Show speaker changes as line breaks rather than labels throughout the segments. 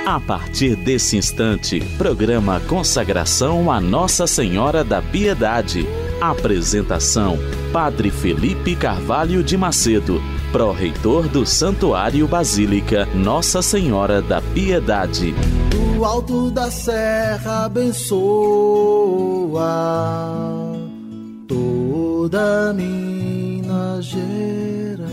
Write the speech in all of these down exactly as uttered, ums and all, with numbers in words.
A partir desse instante, programa Consagração a Nossa Senhora da Piedade. Apresentação: Padre Felipe Carvalho de Macedo, pró-reitor do Santuário Basílica Nossa Senhora da Piedade.
Do alto da serra abençoa toda Minas Gerais.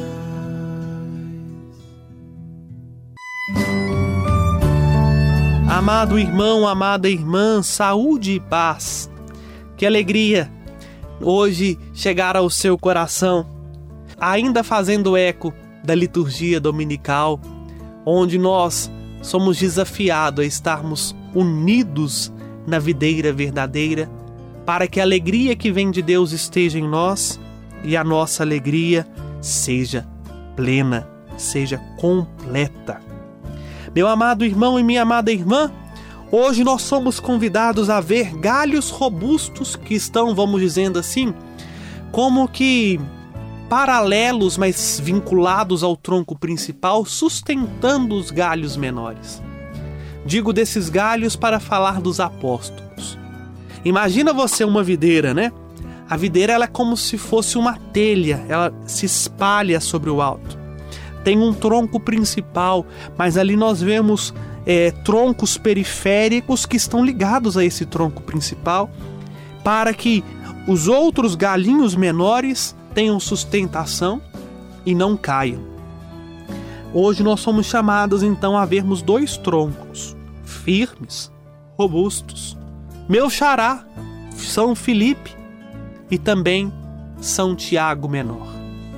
Amado irmão, amada irmã, saúde e paz. Que alegria hoje chegar ao seu coração, ainda fazendo eco da liturgia dominical, onde nós somos desafiados a estarmos unidos na videira verdadeira, para que a alegria que vem de Deus esteja em nós e a nossa alegria seja plena, seja completa. Meu amado irmão e minha amada irmã, hoje nós somos convidados a ver galhos robustos que estão, vamos dizendo assim, como que paralelos, mas vinculados ao tronco principal, sustentando os galhos menores. Digo desses galhos para falar dos apóstolos. Imagina você uma videira, né? A videira ela é como se fosse uma telha, ela se espalha sobre o alto. Tem um tronco principal, mas ali nós vemos é, troncos periféricos que estão ligados a esse tronco principal, para que os outros galhinhos menores tenham sustentação e não caiam. Hoje nós somos chamados então a vermos dois troncos firmes, robustos. Meu xará, São Filipe, e também São Tiago Menor.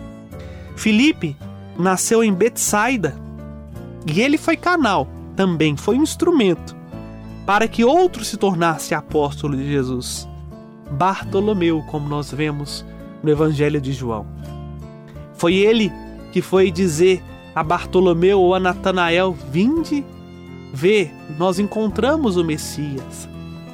Filipe nasceu em Betsaida e ele foi canal, também foi um instrumento para que outro se tornasse apóstolo de Jesus. Bartolomeu, como nós vemos no Evangelho de João. Foi ele que foi dizer a Bartolomeu ou a Natanael: vinde ver, nós encontramos o Messias.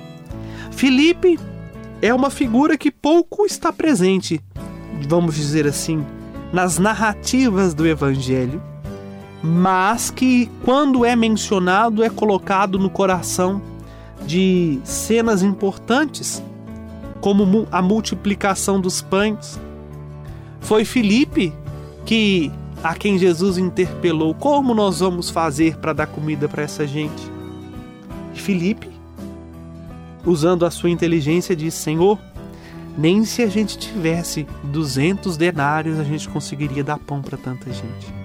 Filipe é uma figura que pouco está presente, vamos dizer assim, nas narrativas do Evangelho, mas que, quando é mencionado, é colocado no coração de cenas importantes, como a multiplicação dos pães. Foi Filipe que, a quem Jesus interpelou: como nós vamos fazer para dar comida para essa gente? E Filipe, usando a sua inteligência, disse: Senhor, nem se a gente tivesse duzentos denários a gente conseguiria dar pão para tanta gente.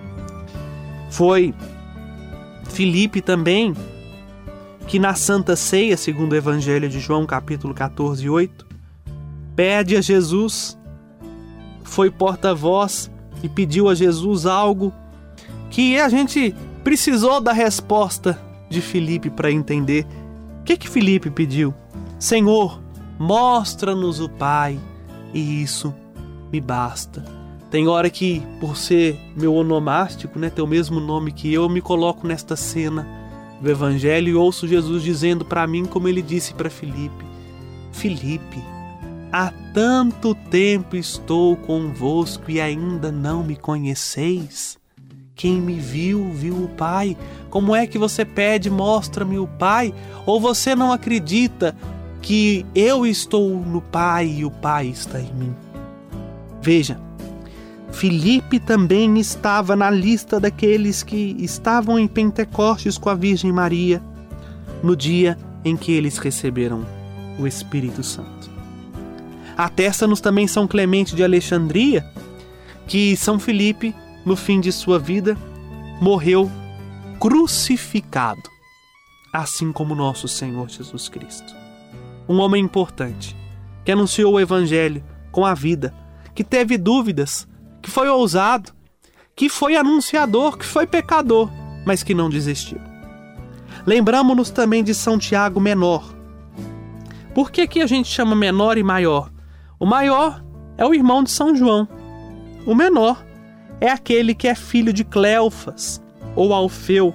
Foi Filipe também que, na Santa Ceia, segundo o Evangelho de João, capítulo catorze, oito, pede a Jesus, foi porta-voz e pediu a Jesus algo que a gente precisou da resposta de Filipe para entender. O que que Filipe pediu? Senhor, mostra-nos o Pai, e isso me basta. Tem hora que, por ser meu onomástico, né, ter o mesmo nome que eu, eu me coloco nesta cena do Evangelho e ouço Jesus dizendo para mim, como ele disse para Filipe: Filipe, há tanto tempo estou convosco e ainda não me conheceis? Quem me viu, viu o Pai. Como é que você pede, mostra-me o Pai? Ou você não acredita que eu estou no Pai e o Pai está em mim? Veja, Filipe também estava na lista daqueles que estavam em Pentecostes com a Virgem Maria, no dia em que eles receberam o Espírito Santo. Atesta-nos também São Clemente de Alexandria que São Filipe, no fim de sua vida, morreu crucificado, assim como nosso Senhor Jesus Cristo. Um homem importante, que anunciou o Evangelho com a vida, que teve dúvidas, que foi ousado, que foi anunciador, que foi pecador, mas que não desistiu. Lembramos-nos também de São Tiago Menor. Por que que a gente chama menor e maior? O maior é o irmão de São João. O menor é aquele que é filho de Cleofas ou Alfeu.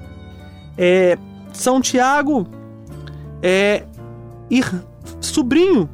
É, São Tiago é ir, sobrinho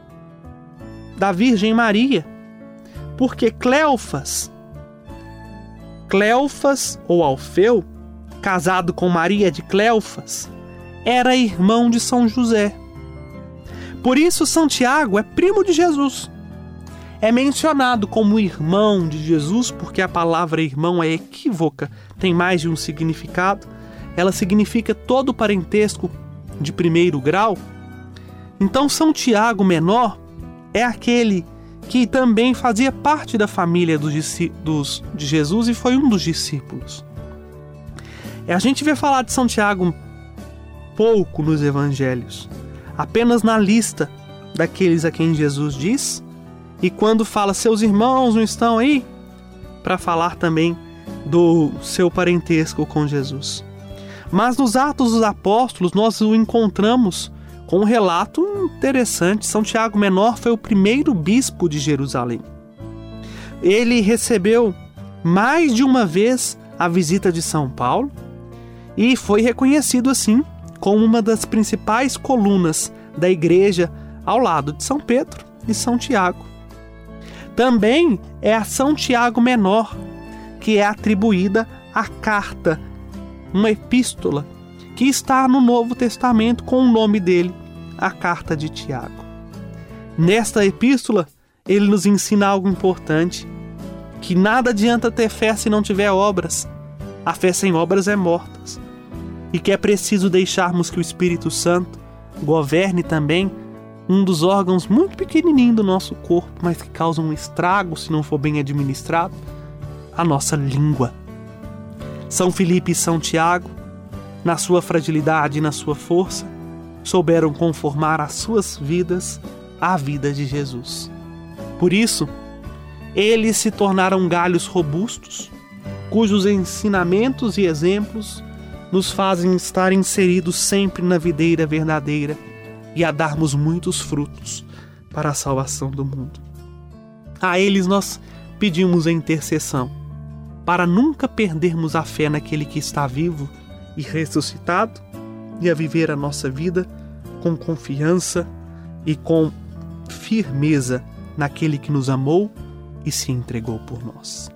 da Virgem Maria, porque Cleofas, Cleofas ou Alfeu casado com Maria de Cleofas, era irmão de São José. Por isso, Santiago é primo de Jesus. É mencionado como irmão de Jesus porque a palavra irmão é equívoca, tem mais de um significado. Ela significa todo parentesco de primeiro grau. Então, São Tiago Menor é aquele que também fazia parte da família dos, dos, de Jesus e foi um dos discípulos. A gente vê falar de São Tiago pouco nos evangelhos, apenas na lista daqueles a quem Jesus diz, e quando fala seus irmãos não estão aí, para falar também do seu parentesco com Jesus. Mas nos Atos dos Apóstolos nós o encontramos com um relato interessante. São Tiago Menor foi o primeiro bispo de Jerusalém. Ele recebeu mais de uma vez a visita de São Paulo e foi reconhecido assim como uma das principais colunas da igreja ao lado de São Pedro e São Tiago. Também é a São Tiago Menor que é atribuída a carta, uma epístola que está no Novo Testamento com o nome dele, a Carta de Tiago. Nesta epístola, ele nos ensina algo importante, que nada adianta ter fé se não tiver obras. A fé sem obras é morta. E que é preciso deixarmos que o Espírito Santo governe também um dos órgãos muito pequenininho do nosso corpo, mas que causa um estrago se não for bem administrado, a nossa língua. São Filipe e São Tiago, na sua fragilidade e na sua força, souberam conformar as suas vidas à vida de Jesus. Por isso, eles se tornaram galhos robustos, cujos ensinamentos e exemplos nos fazem estar inseridos sempre na videira verdadeira e a darmos muitos frutos para a salvação do mundo. A eles nós pedimos a intercessão, para nunca perdermos a fé naquele que está vivo e ressuscitado, e a viver a nossa vida com confiança e com firmeza naquele que nos amou e se entregou por nós.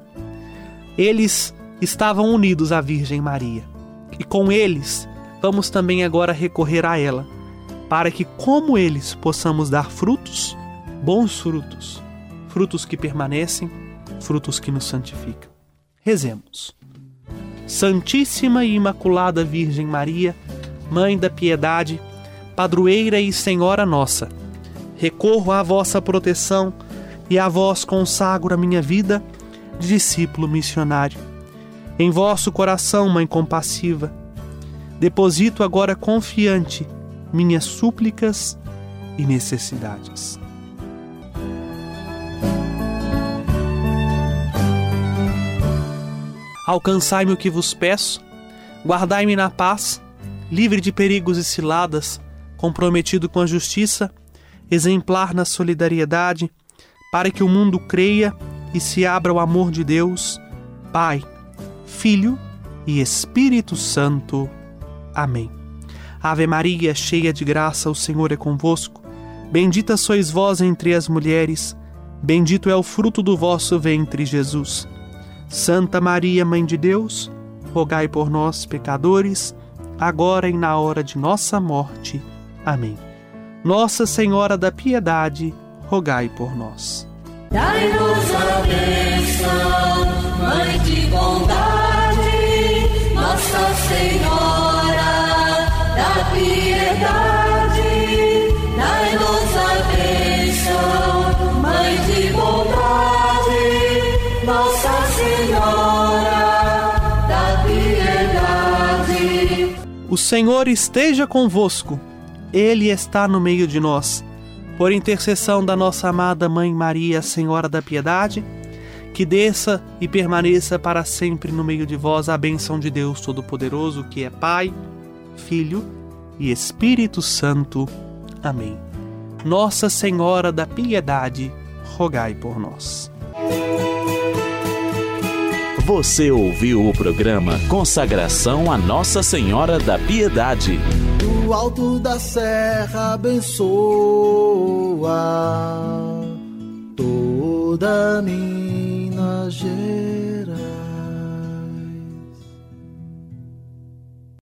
Eles estavam unidos à Virgem Maria, e com eles vamos também agora recorrer a ela, para que, como eles, possamos dar frutos, bons frutos, frutos que permanecem, frutos que nos santificam. Rezemos. Santíssima e Imaculada Virgem Maria, Mãe da Piedade, Padroeira e Senhora nossa, recorro à vossa proteção e a vós consagro a minha vida de discípulo missionário. Em vosso coração, Mãe compassiva, deposito agora confiante minhas súplicas e necessidades. Alcançai-me o que vos peço, guardai-me na paz, livre de perigos e ciladas, comprometido com a justiça, exemplar na solidariedade, para que o mundo creia e se abra ao amor de Deus, Pai, Filho e Espírito Santo. Amém. Ave Maria, cheia de graça, o Senhor é convosco. Bendita sois vós entre as mulheres, bendito é o fruto do vosso ventre, Jesus. Santa Maria, Mãe de Deus, rogai por nós, pecadores, agora e na hora de nossa morte. Amém. Nossa Senhora da Piedade, rogai por nós.
Dai-nos a bênção, Mãe de bondade, Nossa Senhora da Piedade. Dai-nos a bênção, Mãe de bondade, Nossa Senhora da Piedade.
O Senhor esteja convosco, Ele está no meio de nós. Por intercessão da nossa amada Mãe Maria, Senhora da Piedade, que desça e permaneça para sempre no meio de vós a bênção de Deus Todo-Poderoso, que é Pai, Filho e Espírito Santo. Amém. Nossa Senhora da Piedade, rogai por nós.
Você ouviu o programa Consagração a Nossa Senhora da Piedade.
Do alto da serra abençoa toda Minas Gerais.